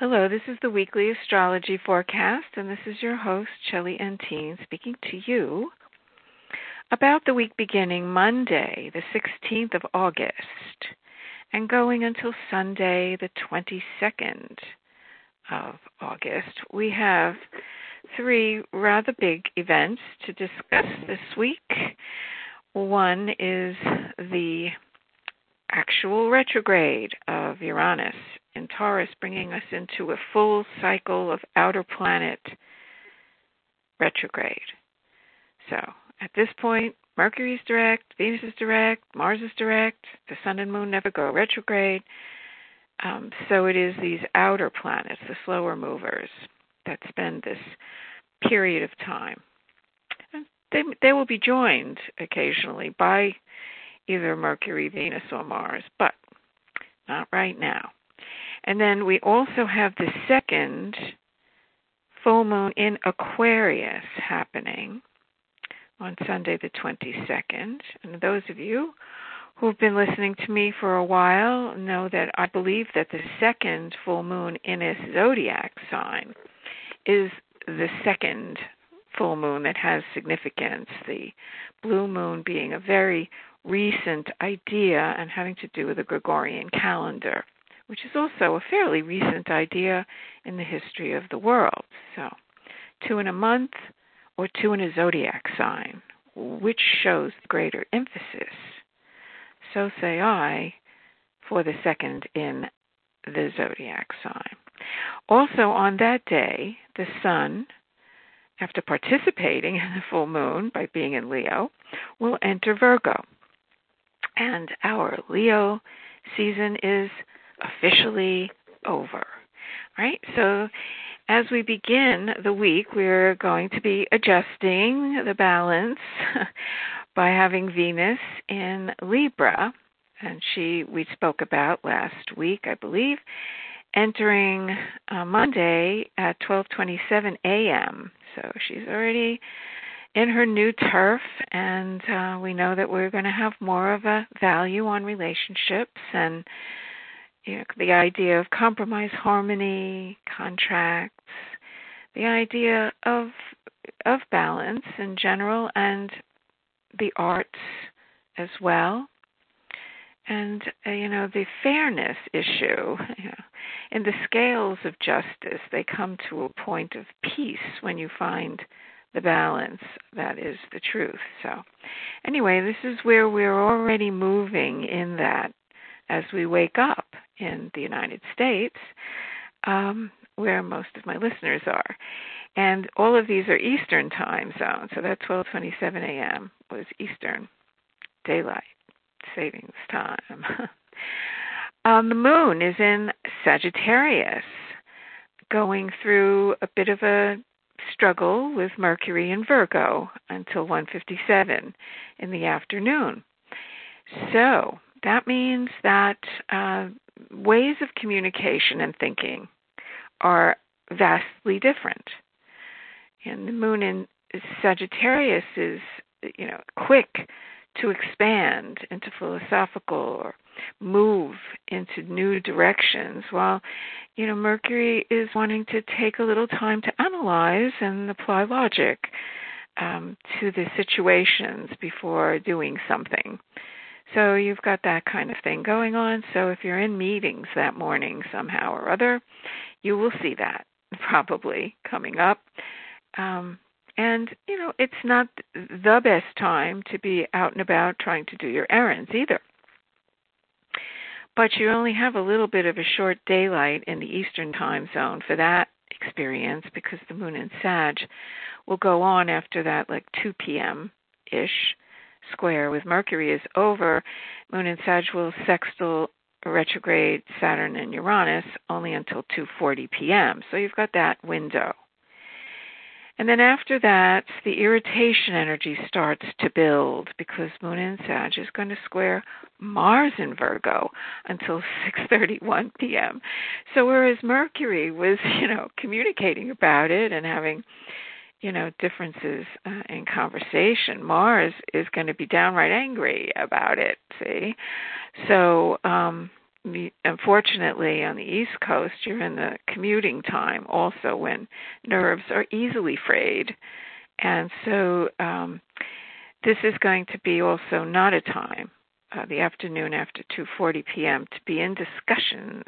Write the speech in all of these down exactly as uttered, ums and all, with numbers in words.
Hello, this is the weekly astrology forecast, and this is your host, Shelley Entine, speaking to you about the week beginning Monday, the sixteenth of August, and going until Sunday, the twenty-second of August. We have three rather big events to discuss this week. One is the actual retrograde of Uranus in Taurus, bringing us into a full cycle of outer planet retrograde. So at this point, Mercury is direct, Venus is direct, Mars is direct, the Sun and Moon never go retrograde. Um, so it is these outer planets, the slower movers, that spend this period of time. And they, they will be joined occasionally by either Mercury, Venus, or Mars, but not right now. And then we also have the second full moon in Aquarius happening on Sunday the twenty-second. And those of you who have been listening to me for a while know that I believe that the second full moon in a zodiac sign is the second full moon that has significance, the blue moon being a very recent idea and having to do with the Gregorian calendar, which is also a fairly recent idea in the history of the world. So, two in a month or two in a zodiac sign, which shows greater emphasis? So say I, for the second in the zodiac sign. Also on that day, the Sun, after participating in the full moon by being in Leo, will enter Virgo. And our Leo season is officially over. Right? So as we begin the week, we're going to be adjusting the balance by having Venus in Libra, and she we spoke about last week, I believe, entering uh, Monday at twelve twenty-seven a.m. So she's already in her new turf, and uh, we know that we're going to have more of a value on relationships and you know, the idea of compromise, harmony, contracts, the idea of of balance in general, and the arts as well. And, uh, you know, the fairness issue, you know, in the scales of justice, they come to a point of peace when you find the balance that is the truth. So anyway, this is where we're already moving in that as we wake up in the United States, um, where most of my listeners are. And all of these are Eastern time zones, so that twelve twenty-seven a.m. was Eastern Daylight Savings Time. um, the moon is in Sagittarius, going through a bit of a struggle with Mercury in Virgo until one fifty-seven in the afternoon. So that means that uh, ways of communication and thinking are vastly different. And the moon in Sagittarius is, you know, quick to expand into philosophical or move into new directions, while, you know, Mercury is wanting to take a little time to analyze and apply logic um, to the situations before doing something. So you've got that kind of thing going on. So if you're in meetings that morning somehow or other, you will see that probably coming up. Um, and, you know, it's not the best time to be out and about trying to do your errands either. But you only have a little bit of a short daylight in the Eastern time zone for that experience, because the moon in Sag will go on after that, like two p.m.-ish square with Mercury is over. Moon in Sag will sextile retrograde Saturn and Uranus only until two forty p.m. So you've got that window. And then after that, the irritation energy starts to build, because Moon in Sag is going to square Mars in Virgo until six thirty-one p.m. So whereas Mercury was, you know, communicating about it and having, you know, differences uh, in conversation, Mars is going to be downright angry about it, see? So um, unfortunately, on the East Coast, you're in the commuting time also when nerves are easily frayed. And so um, this is going to be also not a time, uh, the afternoon after two forty p.m., to be in discussions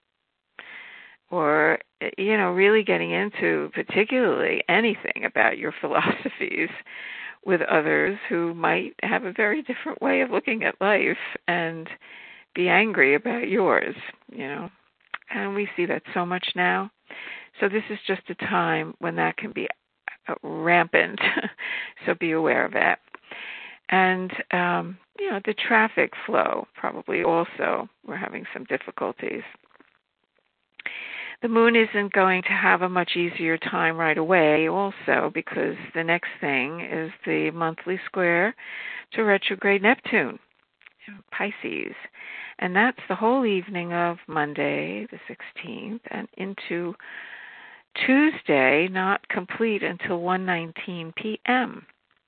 or, you know, really getting into particularly anything about your philosophies with others who might have a very different way of looking at life and be angry about yours, you know. And we see that so much now. So this is just a time when that can be rampant. So be aware of that. And, um, you know, the traffic flow probably also, we're having some difficulties. The moon isn't going to have a much easier time right away also because the next thing is the monthly square to retrograde Neptune, Pisces. And that's the whole evening of Monday, the sixteenth, and into Tuesday, not complete until one nineteen p.m.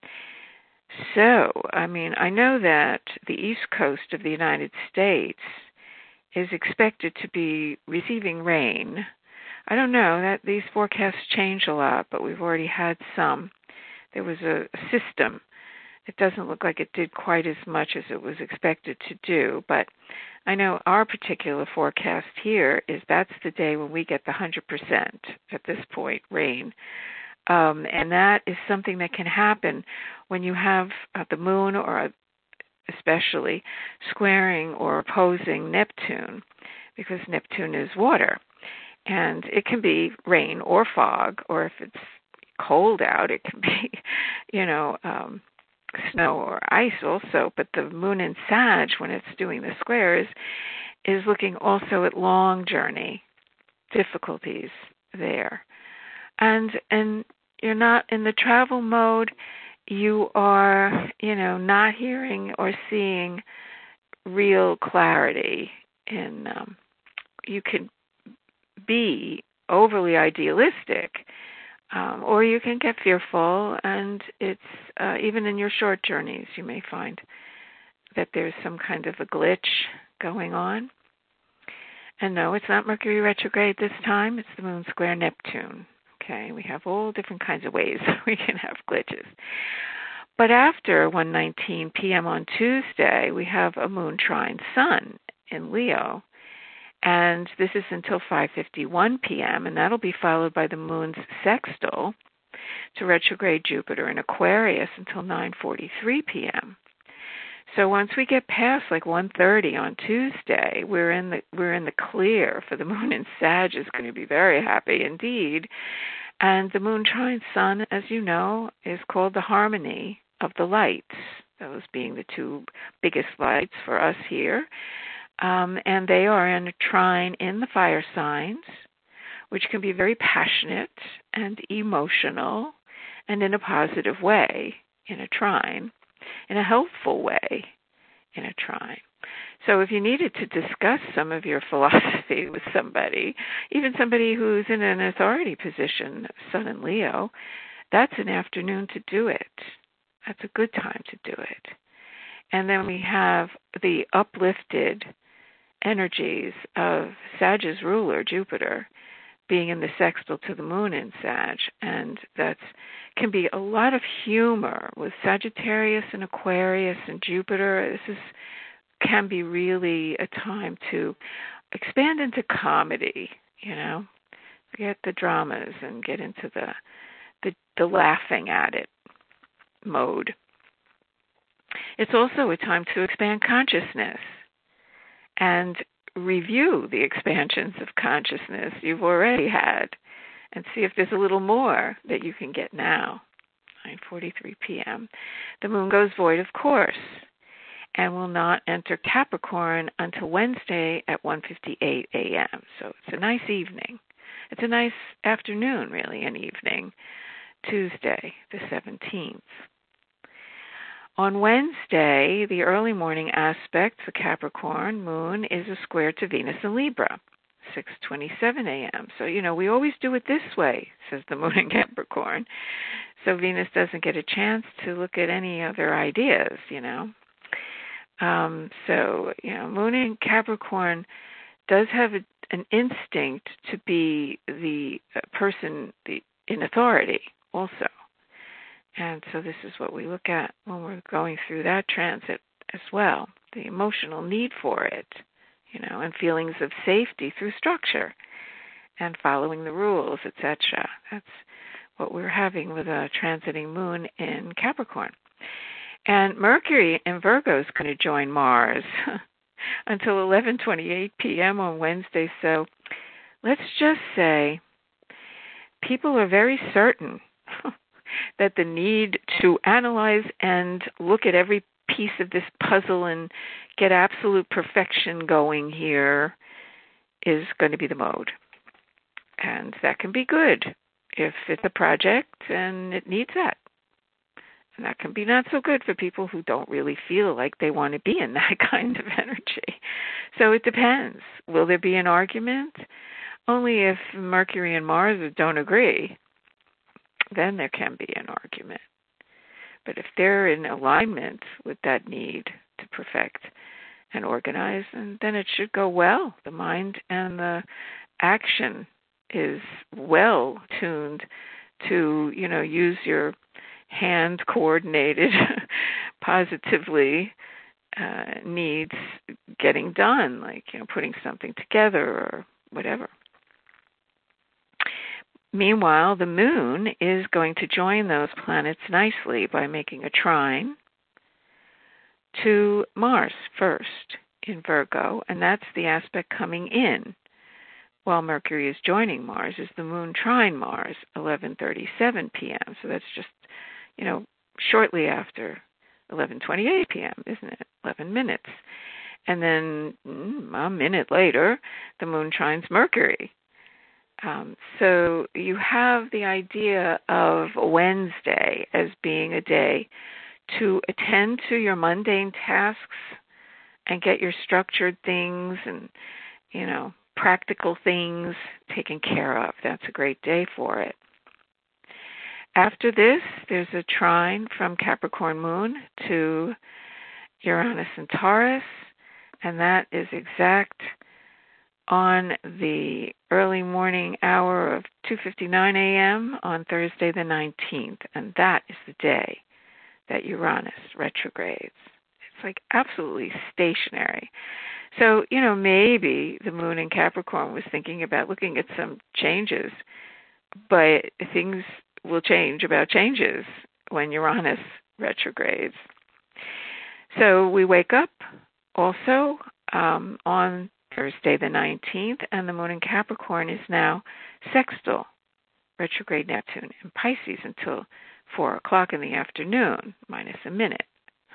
So, I mean, I know that the East Coast of the United States is expected to be receiving rain. I don't know, that these forecasts change a lot, but we've already had some. There was a, a system. It doesn't look like it did quite as much as it was expected to do, but I know our particular forecast here is that's the day when we get the one hundred percent at this point rain. Um, and that is something that can happen when you have uh, the moon, or especially squaring or opposing Neptune, because Neptune is water. And it can be rain or fog, or if it's cold out, it can be, you know, um, snow or ice also. But the moon in Sag, when it's doing the squares, is looking also at long journey difficulties there. And and you're not in the travel mode. You are, you know, not hearing or seeing real clarity. In um, you could be overly idealistic, um, or you can get fearful. And it's uh, even in your short journeys, you may find that there's some kind of a glitch going on. And no, it's not Mercury retrograde this time. It's the moon square Neptune. Okay, we have all different kinds of ways we can have glitches. But after one nineteen p.m. on Tuesday, we have a moon trine Sun in Leo. And this is until five fifty-one p.m., and that'll be followed by the moon's sextile to retrograde Jupiter in Aquarius until nine forty-three p.m. So once we get past like one thirty on Tuesday, we're in the we're in the clear for the moon in Sag is going to be very happy indeed. And the moon trine Sun, as you know, is called the harmony of the lights, those being the two biggest lights for us here. Um, and they are in a trine in the fire signs, which can be very passionate and emotional and in a positive way in a trine, in a helpful way in a trine. So if you needed to discuss some of your philosophy with somebody, even somebody who's in an authority position, Sun and Leo, that's an afternoon to do it. That's a good time to do it. And then we have the uplifted energies of Sag's ruler, Jupiter, being in the sextile to the moon in Sag, and that can be a lot of humor with Sagittarius and Aquarius and Jupiter. This is can be really a time to expand into comedy, you know, forget the dramas and get into the the, the laughing at it mode. It's also a time to expand consciousness and review the expansions of consciousness you've already had and see if there's a little more that you can get now. nine forty-three p.m. The moon goes void, of course, and will not enter Capricorn until Wednesday at one fifty-eight a.m. So it's a nice evening. It's a nice afternoon, really, an evening, Tuesday, the seventeenth. On Wednesday, the early morning aspect for Capricorn moon is a square to Venus in Libra, six twenty-seven a.m. So, you know, we always do it this way, says the moon in Capricorn. So Venus doesn't get a chance to look at any other ideas, you know. Um, so, you know, Moon in Capricorn does have a, an instinct to be the uh, person the, in authority also. And so this is what we look at when we're going through that transit as well, the emotional need for it, you know, and feelings of safety through structure and following the rules, et cetera. That's what we're having with a transiting Moon in Capricorn. And Mercury in Virgo is going to join Mars until eleven twenty-eight p.m. on Wednesday. So let's just say people are very certain that the need to analyze and look at every piece of this puzzle and get absolute perfection going here is going to be the mode. And that can be good if it's a project and it needs that. And that can be not so good for people who don't really feel like they want to be in that kind of energy. So it depends. Will there be an argument? Only if Mercury and Mars don't agree, then there can be an argument. But if they're in alignment with that need to perfect and organize, and then it should go well. The mind and the action is well tuned to, you know, use your hand coordinated positively uh, needs getting done, like, you know, putting something together or whatever. Meanwhile, the Moon is going to join those planets nicely by making a trine to Mars first in Virgo, and that's the aspect coming in while Mercury is joining Mars, is the Moon trine Mars, eleven thirty-seven p.m. So that's just, you know, shortly after eleven twenty-eight p.m., isn't it? eleven minutes. And then mm, a minute later, the Moon trines Mercury. Um, so you have the idea of Wednesday as being a day to attend to your mundane tasks and get your structured things and, you know, practical things taken care of. That's a great day for it. After this, there's a trine from Capricorn Moon to Uranus and Taurus, and that is exact on the early morning hour of two fifty-nine a.m. on Thursday the nineteenth, and that is the day that Uranus retrogrades. It's like absolutely stationary. So, you know, maybe the Moon in Capricorn was thinking about looking at some changes, but things will change about changes when Uranus retrogrades. So we wake up also um, on Thursday the nineteenth, and the Moon in Capricorn is now sextile retrograde Neptune in Pisces until four o'clock in the afternoon, minus a minute.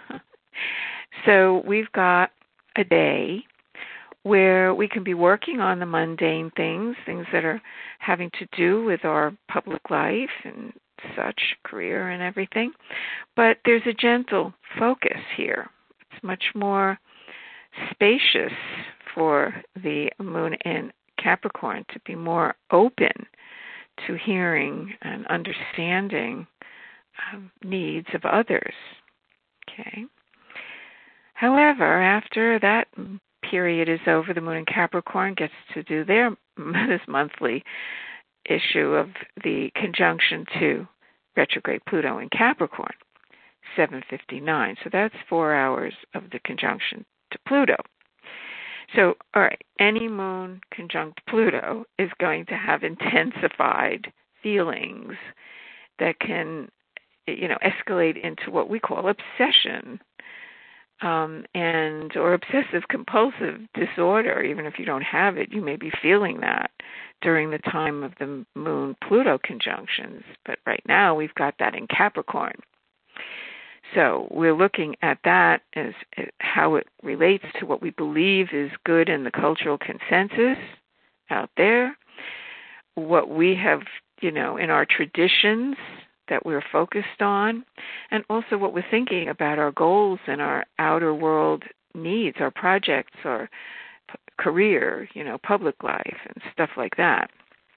So we've got a day where we can be working on the mundane things, things that are having to do with our public life and such, career and everything. But there's a gentle focus here. It's much more spacious for the Moon in Capricorn to be more open to hearing and understanding um, needs of others. Okay. However, after that period is over, the Moon in Capricorn gets to do their this monthly issue of the conjunction to retrograde Pluto in Capricorn, seven fifty-nine. So that's four hours of the conjunction to Pluto. So, all right, any moon conjunct Pluto is going to have intensified feelings that can, you know, escalate into what we call obsession, um, and or obsessive compulsive disorder. Even if you don't have it, you may be feeling that during the time of the moon Pluto conjunctions. But right now, we've got that in Capricorn. So we're looking at that as how it relates to what we believe is good in the cultural consensus out there, what we have, you know, in our traditions that we're focused on, and also what we're thinking about our goals and our outer world needs, our projects, our p- career, you know, public life and stuff like that.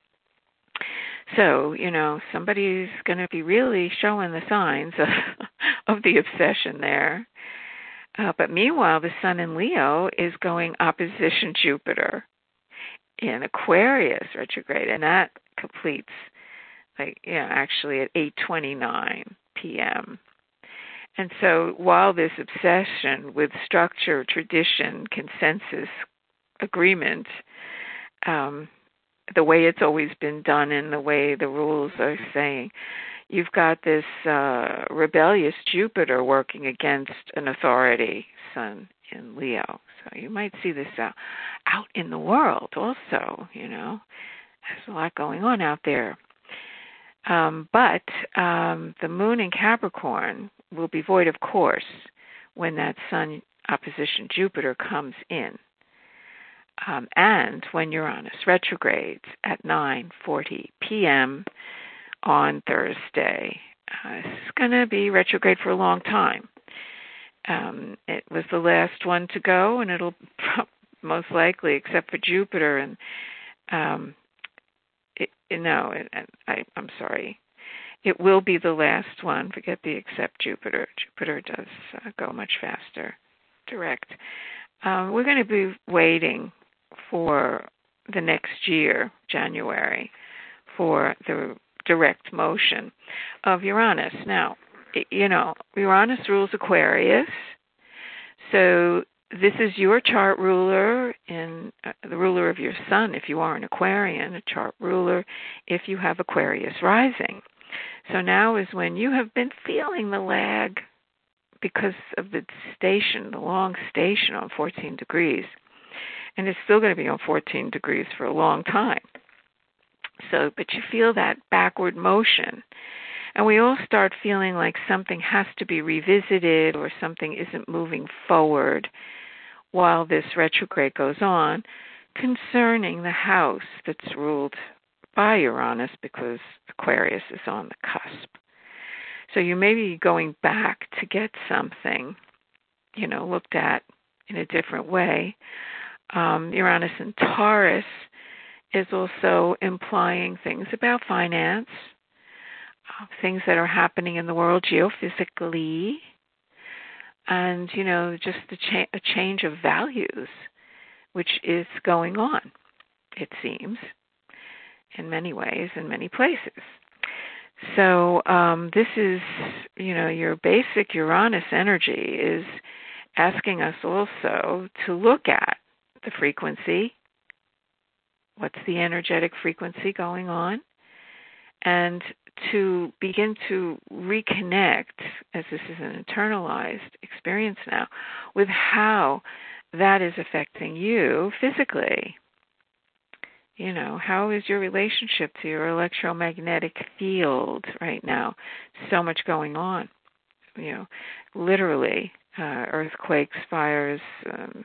So, you know, somebody's going to be really showing the signs of, of the obsession there. Uh, but meanwhile, the sun in Leo is going opposition Jupiter in Aquarius retrograde, and that completes, like, you know, actually at eight twenty-nine p.m. And so while this obsession with structure, tradition, consensus, agreement, um, the way it's always been done and the way the rules are saying, you've got this uh, rebellious Jupiter working against an authority, sun in Leo. So you might see this uh, out in the world also, you know. There's a lot going on out there. Um, but um, the moon in Capricorn will be void of course when that sun opposition Jupiter comes in. Um, and when Uranus retrogrades at nine forty p.m. on Thursday. Uh, it's going to be retrograde for a long time. Um, it was the last one to go, and it'll most likely, except for Jupiter, and um, it, no, it, I, I'm sorry, it will be the last one. Forget the except Jupiter. Jupiter does uh, go much faster, direct. Um, we're going to be waiting for the next year, January, for the direct motion of Uranus. Now, you know, Uranus rules Aquarius, so this is your chart ruler and uh, the ruler of your sun if you are an Aquarian, a chart ruler if you have Aquarius rising. So now is when you have been feeling the lag because of the station, the long station on fourteen degrees, and it's still going to be on fourteen degrees for a long time. So, but you feel that backward motion. And we all start feeling like something has to be revisited or something isn't moving forward while this retrograde goes on concerning the house that's ruled by Uranus because Aquarius is on the cusp. So you may be going back to get something, you know, looked at in a different way. Um, Uranus in Taurus is also implying things about finance, uh, things that are happening in the world geophysically, and, you know, just a, cha- a change of values, which is going on, it seems, in many ways, in many places. So um, this is, you know, your basic Uranus energy is asking us also to look at the frequency. What's the energetic frequency going on? And to begin to reconnect, as this is an internalized experience now, with how that is affecting you physically. You know, how is your relationship to your electromagnetic field right now? So much going on. You know, literally, uh, earthquakes, fires, um,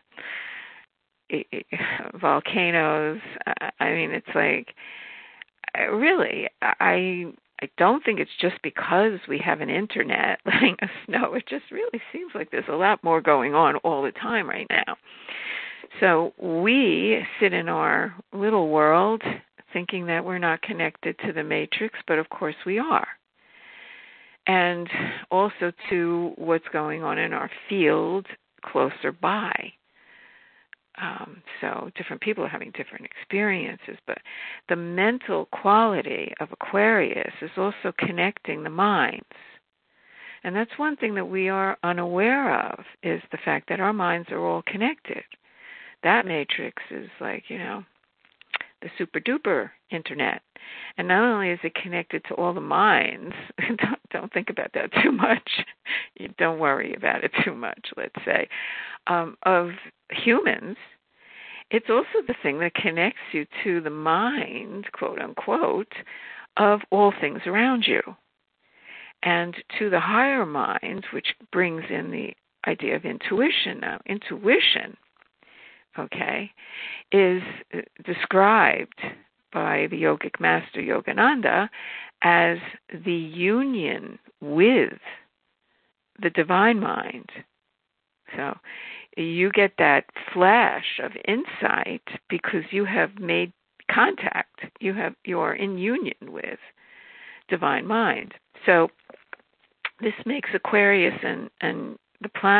volcanoes. I mean, it's like, really, I I don't think it's just because we have an internet letting us know. It just really seems like there's a lot more going on all the time right now. So we sit in our little world thinking that we're not connected to the matrix, but of course we are. And also to what's going on in our field closer by. Um, so different people are having different experiences, but the mental quality of Aquarius is also connecting the minds. And that's one thing that we are unaware of, is the fact that our minds are all connected. That matrix is like, you know, the super duper internet. And not only is it connected to all the minds, don't, don't think about that too much. You don't worry about it too much, let's say, um, of humans. It's also the thing that connects you to the mind, quote unquote, of all things around you. And to the higher mind, which brings in the idea of intuition. Now, intuition, okay, is described by the yogic master Yogananda as the union with the divine mind. So you get that flash of insight because you have made contact. You have you are in union with divine mind. So this makes Aquarius and, and the planet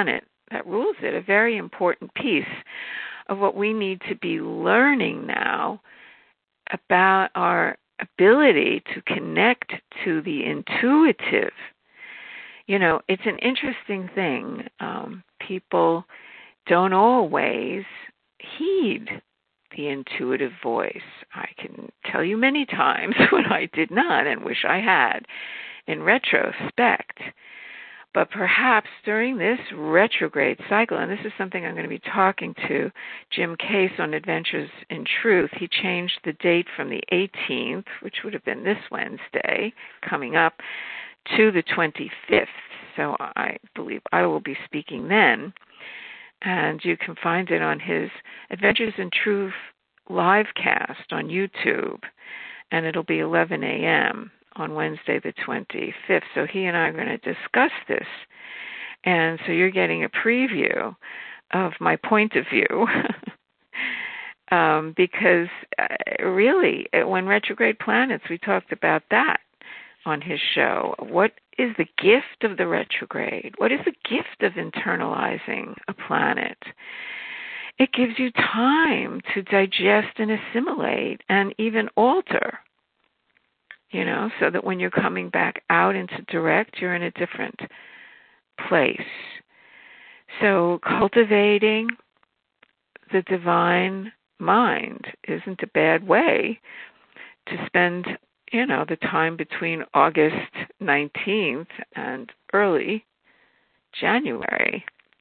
that rules it, a very important piece of what we need to be learning now about our ability to connect to the intuitive. You know, it's an interesting thing. Um, people don't always heed the intuitive voice. I can tell you many times when I did not and wish I had in retrospect. But perhaps during this retrograde cycle, and this is something I'm going to be talking to Jim Case on Adventures in Truth, he changed the date from the eighteenth, which would have been this Wednesday coming up, to the twenty-fifth. So I believe I will be speaking then. And you can find it on his Adventures in Truth livecast on YouTube. And it'll be eleven a.m. on Wednesday the twenty-fifth. So he and I are going to discuss this. And so you're getting a preview of my point of view. um, because uh, really, when retrograde planets, we talked about that on his show. What is the gift of the retrograde? What is the gift of internalizing a planet? It gives you time to digest and assimilate and even alter, you know, so that when you're coming back out into direct, you're in a different place. So cultivating the divine mind isn't a bad way to spend, you know, the time between August nineteenth and early January,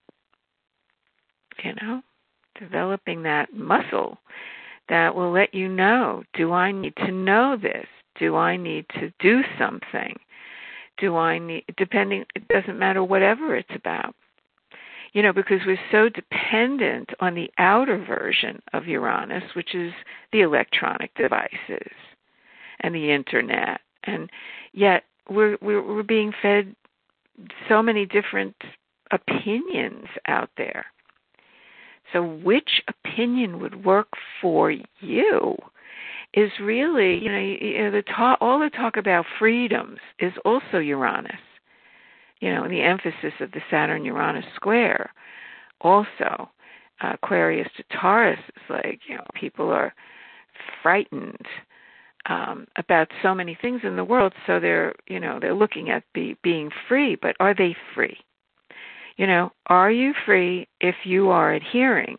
you know, developing that muscle that will let you know, do I need to know this? Do I need to do something? Do I need, depending, it doesn't matter whatever it's about. You know, because we're so dependent on the outer version of Uranus, which is the electronic devices and the internet, and yet we're we're, we're being fed so many different opinions out there. So which opinion would work for you is really, you know, you know the talk, all the talk about freedoms is also Uranus. You know, and the emphasis of the Saturn-Uranus square also. Uh, Aquarius to Taurus is like, you know, people are frightened um, about so many things in the world, so they're, you know, they're looking at be, being free, but are they free? You know, are you free if you are adhering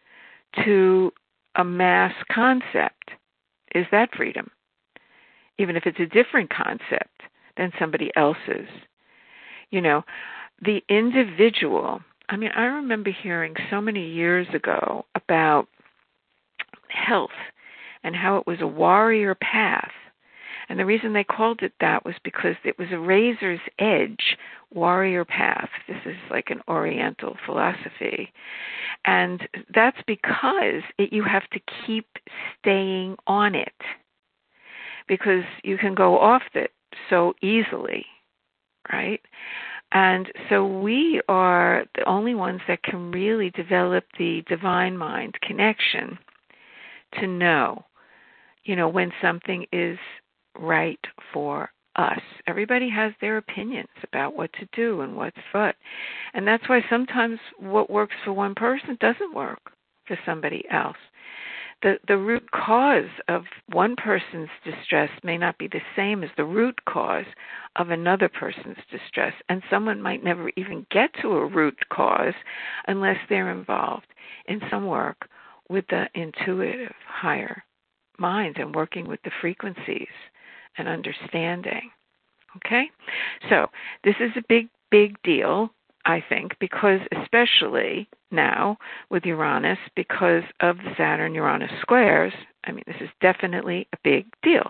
to a mass concept? Is that freedom? Even if it's a different concept than somebody else's. You know, the individual, I mean, I remember hearing so many years ago about health and how it was a warrior path. And the reason they called it that was because it was a razor's edge warrior path. This is like an Oriental philosophy. And that's because it, you have to keep staying on it, because you can go off it so easily, right? And so we are the only ones that can really develop the divine mind connection to know, you know, when something is right for us. Everybody has their opinions about what to do and what's what. And that's why sometimes what works for one person doesn't work for somebody else. The the root cause of one person's distress may not be the same as the root cause of another person's distress. And someone might never even get to a root cause unless they're involved in some work with the intuitive higher mind and working with the frequencies and understanding. Okay? So this is a big, big deal, I think, because especially now with Uranus, because of the Saturn-Uranus squares, I mean, this is definitely a big deal.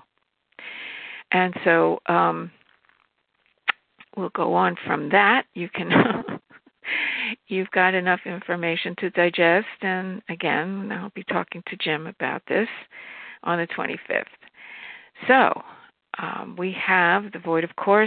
And so um, we'll go on from that. You can, you've got enough information to digest. And again, I'll be talking to Jim about this on the twenty-fifth. So um, we have the void, of course,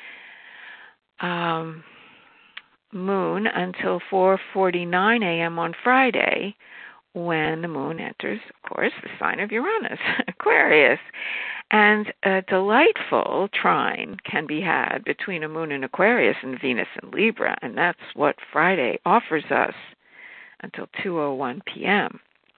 um, moon until four forty-nine a.m. on Friday, when the moon enters, of course, the sign of Uranus, Aquarius. And a delightful trine can be had between a moon in Aquarius and Venus in Libra, and that's what Friday offers us until two oh one p.m.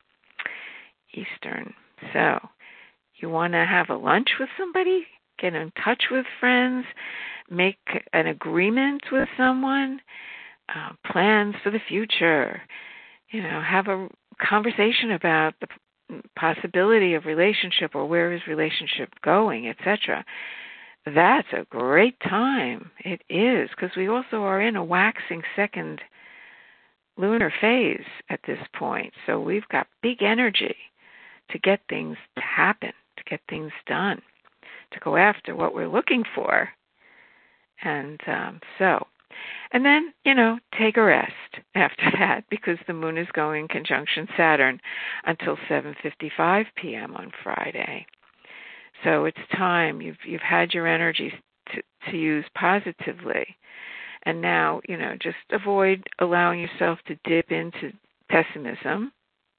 Eastern. So you want to have a lunch with somebody, get in touch with friends, make an agreement with someone, uh, plans for the future, you know, have a conversation about the possibility of relationship or where is relationship going, et cetera. That's a great time. It is, because we also are in a waxing second lunar phase at this point. So we've got big energy to get things to happen, to get things done, to go after what we're looking for. And um, so, and then, you know, take a rest after that, because the moon is going conjunction Saturn until seven fifty-five p.m. on Friday. So it's time. You've you've had your energy to, to use positively. And now, you know, just avoid allowing yourself to dip into pessimism.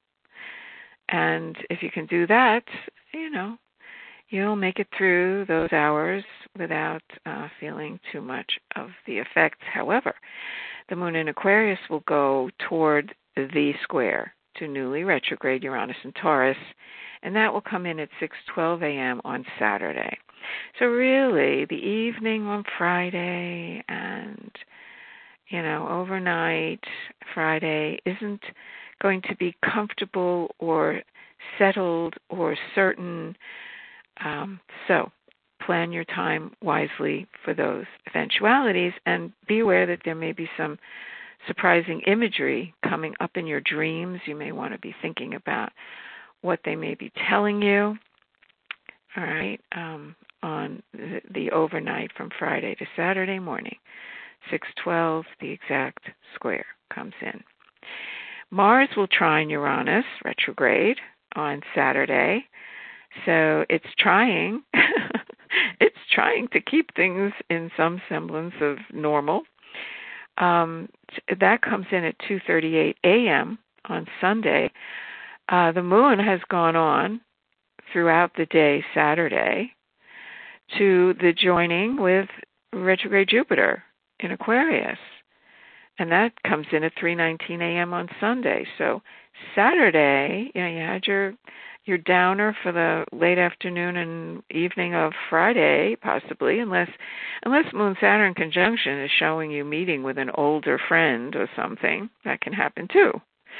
And if you can do that, you know, you'll make it through those hours without uh, feeling too much of the effects. However, the moon in Aquarius will go toward the square to newly retrograde Uranus and Taurus, and that will come in at six twelve a.m. on Saturday. So really, the evening on Friday and, you know, overnight Friday isn't going to be comfortable or settled or certain. Um, so plan your time wisely for those eventualities, and be aware that there may be some surprising imagery coming up in your dreams. You may want to be thinking about what they may be telling you, all right, um, on the, the overnight from Friday to Saturday morning. six twelve, the exact square comes in. Mars will trine Uranus retrograde on Saturday. So it's trying, it's trying to keep things in some semblance of normal. Um, that comes in at two thirty-eight a.m. on Sunday. Uh, the moon has gone on throughout the day Saturday to the joining with retrograde Jupiter in Aquarius. And that comes in at three nineteen a.m. on Sunday. So Saturday, you know, you had your your downer for the late afternoon and evening of Friday, possibly, unless unless Moon Saturn conjunction is showing you meeting with an older friend or something. That can happen too.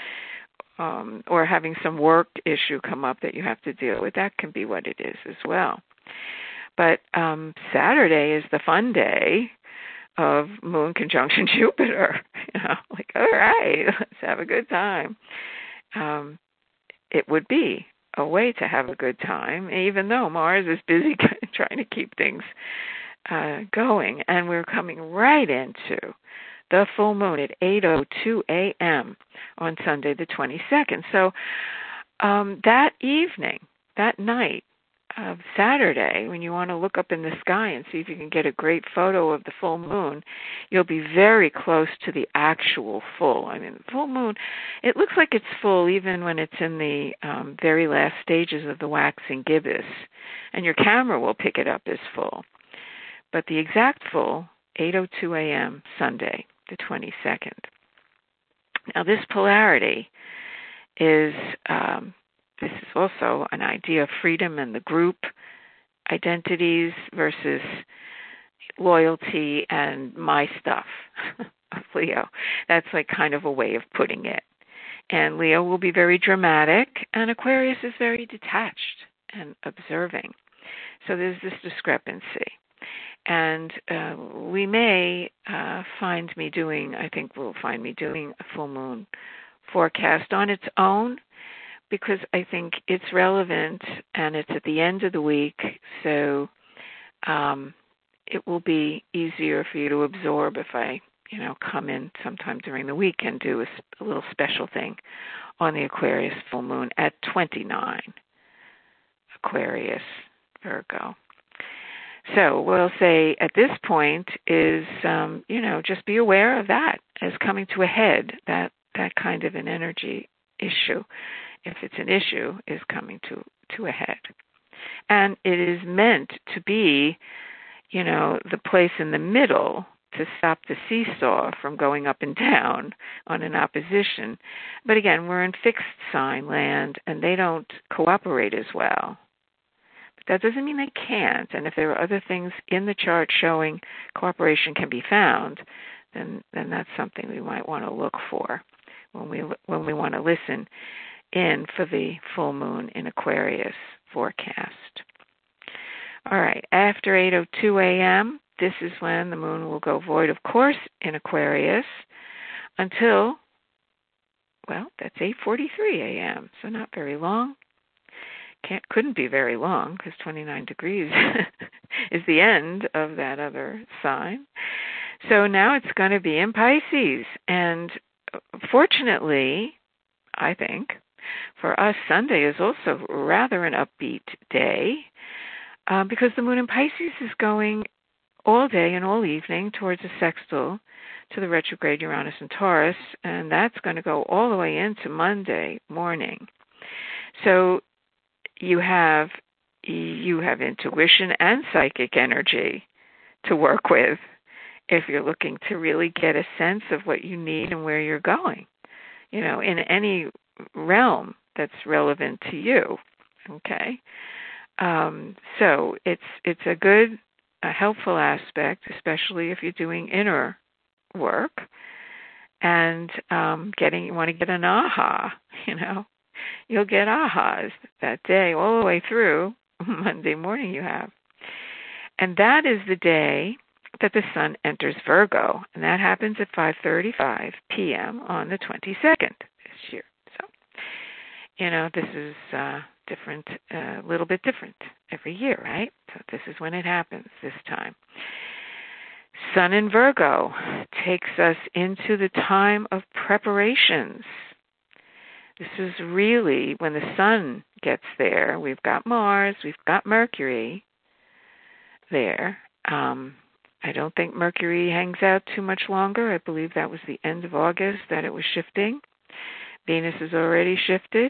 Um, or having some work issue come up that you have to deal with. That can be what it is as well. But um, Saturday is the fun day of Moon conjunction Jupiter. You know, like, all right, let's have a good time. Um, it would be a way to have a good time, even though Mars is busy trying to keep things uh, going. And we're coming right into the full moon at eight oh two a.m. on Sunday the twenty-second. So um, that evening, that night of Saturday, when you want to look up in the sky and see if you can get a great photo of the full moon, you'll be very close to the actual full. I mean, the full moon, it looks like it's full even when it's in the um, very last stages of the waxing gibbous, and your camera will pick it up as full. But the exact full, eight oh two a.m. Sunday, the twenty-second. Now, this polarity is... Um, This is also an idea of freedom and the group identities versus loyalty and my stuff of Leo. That's like kind of a way of putting it. And Leo will be very dramatic, and Aquarius is very detached and observing. So there's this discrepancy. And uh, we may uh, find me doing, I think we'll find me doing a full moon forecast on its own, because I think it's relevant and it's at the end of the week, so um, it will be easier for you to absorb if I, you know, come in sometime during the week and do a, a little special thing on the Aquarius full moon at twenty-nine, Aquarius, Virgo. So what I'll say at this point is, um, you know, just be aware of that as coming to a head, that, that kind of an energy issue, if it's an issue, is coming to, to a head. And it is meant to be, you know, the place in the middle to stop the seesaw from going up and down on an opposition. But again, we're in fixed sign land, and they don't cooperate as well. But that doesn't mean they can't. And if there are other things in the chart showing cooperation can be found, then then that's something we might want to look for when we when we want to listen in for the full moon in Aquarius forecast. All right, after eight oh two a.m., this is when the moon will go void, of course, in Aquarius until, well, that's eight forty-three a.m., so not very long. Can't, couldn't be very long because twenty-nine degrees is the end of that other sign. So now it's going to be in Pisces. And fortunately, I think, for us, Sunday is also rather an upbeat day uh, because the moon in Pisces is going all day and all evening towards a sextile to the retrograde Uranus and Taurus, and that's going to go all the way into Monday morning. So you have you have intuition and psychic energy to work with if you're looking to really get a sense of what you need and where you're going, you know, in any realm that's relevant to you. Okay, um, so it's it's a good, a helpful aspect, especially if you're doing inner work and um, getting you want to get an aha. You know, you'll get ahas that day all the way through Monday morning. You have, and that is the day that the sun enters Virgo, and that happens at five thirty-five p.m. on the twenty-second this year. So, you know, this is uh, different, a uh, little bit different every year, right? So this is when it happens this time. Sun in Virgo takes us into the time of preparations. This is really when the sun gets there. We've got Mars, we've got Mercury there. Um, I don't think Mercury hangs out too much longer. I believe that was the end of August that it was shifting. Venus has already shifted.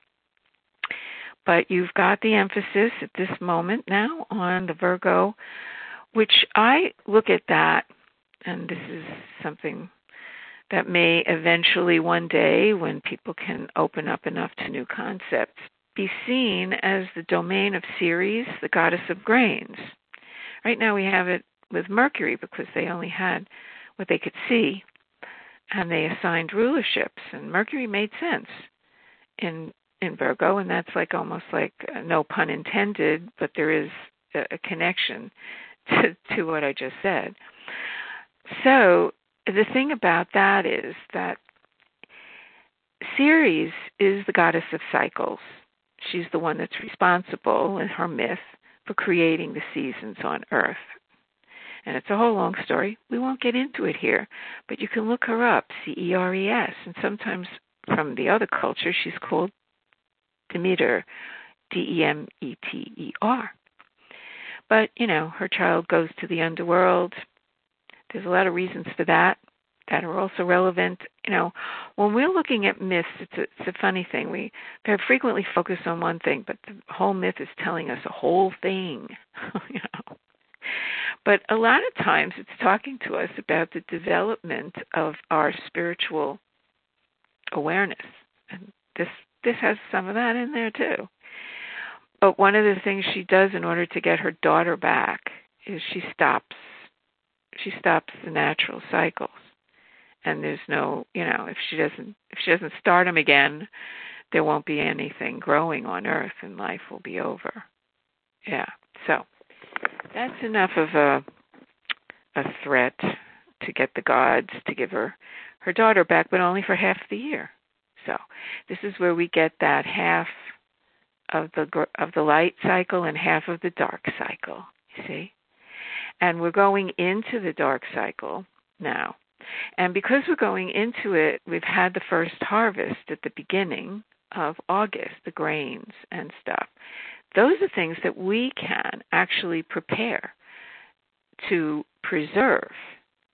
But you've got the emphasis at this moment now on the Virgo, which I look at that, and this is something that may eventually one day, when people can open up enough to new concepts, be seen as the domain of Ceres, the goddess of grains. Right now we have it with Mercury because they only had what they could see, and they assigned rulerships, and Mercury made sense in in Virgo, and that's like almost like uh, no pun intended, but there is a, a connection to, to what I just said. So the thing about that is that Ceres is the goddess of cycles. She's the one that's responsible in her myth for creating the seasons on Earth. And it's a whole long story. We won't get into it here, but you can look her up, C E R E S. And sometimes from the other culture, she's called Demeter, D E M E T E R. But, you know, her child goes to the underworld. There's a lot of reasons for that that are also relevant. You know, when we're looking at myths, it's a, it's a funny thing. We very frequently focus on one thing, but the whole myth is telling us a whole thing, you know. But a lot of times it's talking to us about the development of our spiritual awareness. And this this has some of that in there too. But one of the things she does in order to get her daughter back is she stops she stops the natural cycles. And there's no, you know, if she doesn't if she doesn't start them again, there won't be anything growing on Earth and life will be over. Yeah. So that's enough of a a threat to get the gods to give her her daughter back, but only for half the year. So this is where we get that half of the of the light cycle and half of the dark cycle, you see? And we're going into the dark cycle now. And because we're going into it, we've had the first harvest at the beginning of August, the grains and stuff. Those are things that we can actually prepare to preserve.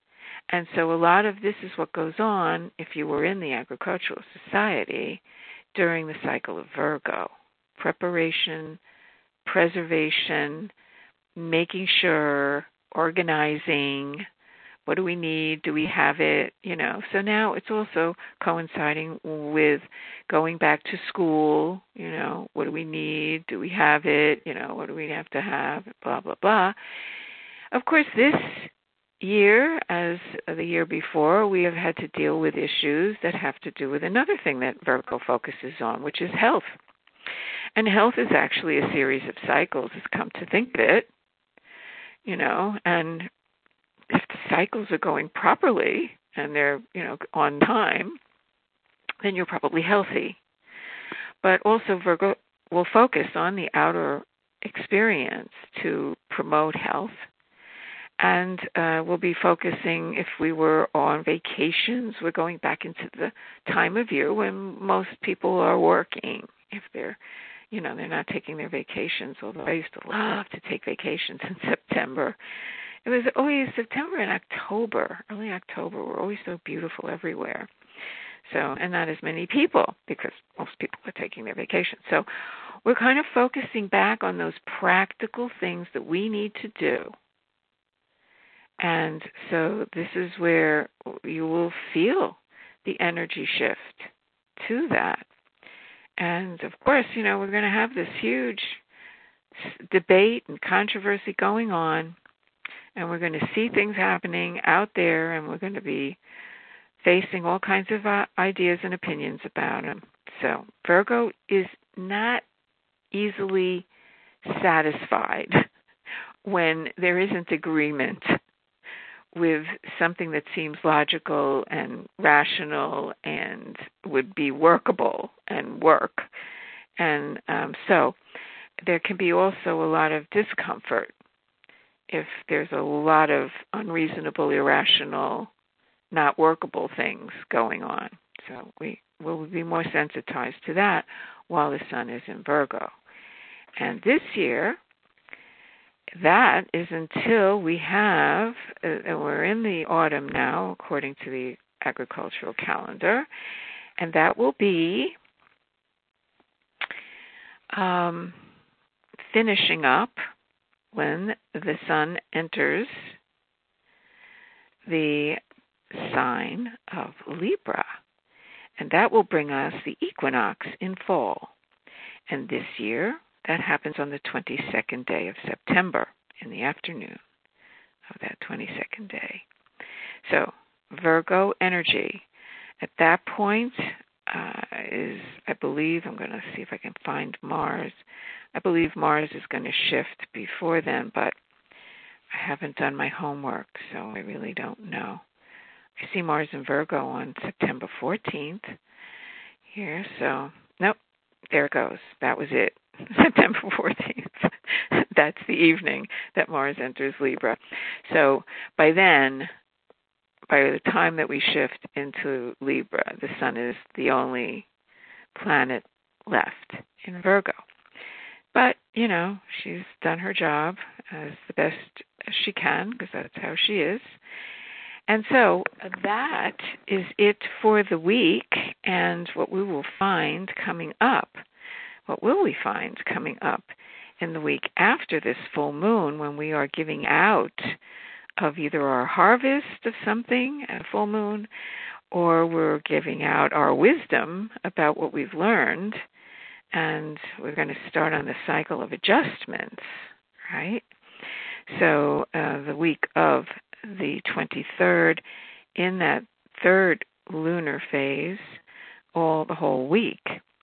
And so a lot of this is what goes on if you were in the agricultural society during the cycle of Virgo. Preparation, preservation, making sure, organizing, what do we need? Do we have it? You know, so now it's also coinciding with going back to school. You know, what do we need? Do we have it? You know, what do we have to have? Blah, blah, blah. Of course, this year, as the year before, we have had to deal with issues that have to do with another thing that Virgo focuses on, which is health. And health is actually a series of cycles, has come to think of it, you know, and if the cycles are going properly and they're, you know, on time, then you're probably healthy. But also Virgo will focus on the outer experience to promote health. And uh, we'll be focusing, if we were on vacations, we're going back into the time of year when most people are working. If they're, you know, they're not taking their vacations, although I used to love to take vacations in September. It was always September and October, early October, were always so beautiful everywhere. So, and not as many people because most people are taking their vacation. So we're kind of focusing back on those practical things that we need to do. And so this is where you will feel the energy shift to that. And of course, you know, we're going to have this huge debate and controversy going on, and we're going to see things happening out there, and we're going to be facing all kinds of uh, ideas and opinions about them. So Virgo is not easily satisfied when there isn't agreement with something that seems logical and rational and would be workable and work. And um, so there can be also a lot of discomfort if there's a lot of unreasonable, irrational, not workable things going on. So we will be more sensitized to that while the sun is in Virgo. And this year, that is until we have, uh, and we're in the autumn now, according to the agricultural calendar, and that will be um, finishing up when the sun enters the sign of Libra. And that will bring us the equinox in fall. And this year, that happens on the twenty-second day of September in the afternoon of that twenty-second day. So Virgo energy at that point uh, is, I believe, I'm going to see if I can find Mars. I believe Mars is going to shift before then, but I haven't done my homework, so I really don't know. I see Mars in Virgo on September fourteenth here, so nope, there it goes. That was it. September fourteenth. That's the evening that Mars enters Libra. So by then, by the time that we shift into Libra, the sun is the only planet left in Virgo. But, you know, she's done her job as the best as she can, because that's how she is. And so that is it for the week, and what we will find coming up. What will we find coming up in the week after this full moon, when we are giving out of either our harvest of something at a full moon, or we're giving out our wisdom about what we've learned, and we're going to start on the cycle of adjustments, right? So uh, the week of the twenty-third, in that third lunar phase, all the whole week.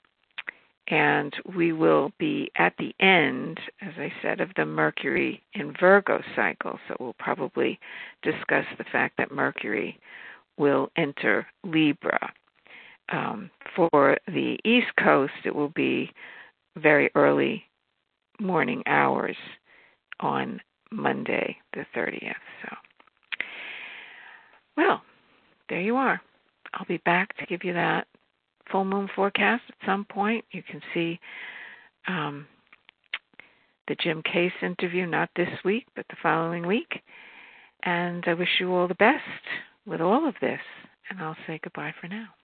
And we will be at the end, as I said, of the Mercury in Virgo cycle. So we'll probably discuss the fact that Mercury will enter Libra. Um, for the East Coast, it will be very early morning hours on Monday the thirtieth. So, well, there you are. I'll be back to give you that full moon forecast at some point. You can see um, the Jim Case interview, not this week, but the following week. And I wish you all the best with all of this, and I'll say goodbye for now.